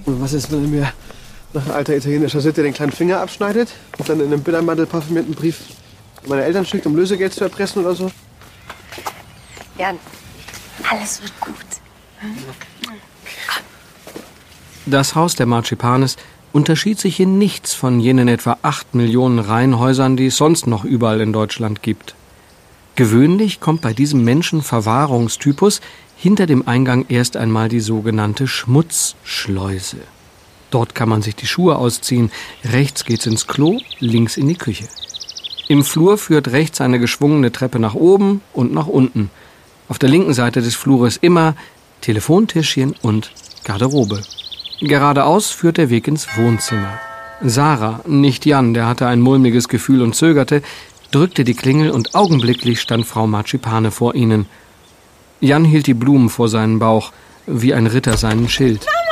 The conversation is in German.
Und was ist, wenn er mir nach alter italienischer Sitte den kleinen Finger abschneidet und dann in einem Bildermantel parfümierten Brief meine Eltern schickt, um Lösegeld zu erpressen oder so? Jan, alles wird gut. Das Haus der Marzipanes unterschied sich in nichts von jenen etwa 8 Millionen Reihenhäusern, die es sonst noch überall in Deutschland gibt. Gewöhnlich kommt bei diesem Menschenverwahrungstypus hinter dem Eingang erst einmal die sogenannte Schmutzschleuse. Dort kann man sich die Schuhe ausziehen, rechts geht's ins Klo, links in die Küche. Im Flur führt rechts eine geschwungene Treppe nach oben und nach unten. Auf der linken Seite des Flures immer Telefontischchen und Garderobe. Geradeaus führt der Weg ins Wohnzimmer. Sarah, nicht Jan, der hatte ein mulmiges Gefühl und zögerte, drückte die Klingel und augenblicklich stand Frau Marzipane vor ihnen. Jan hielt die Blumen vor seinen Bauch, wie ein Ritter seinen Schild.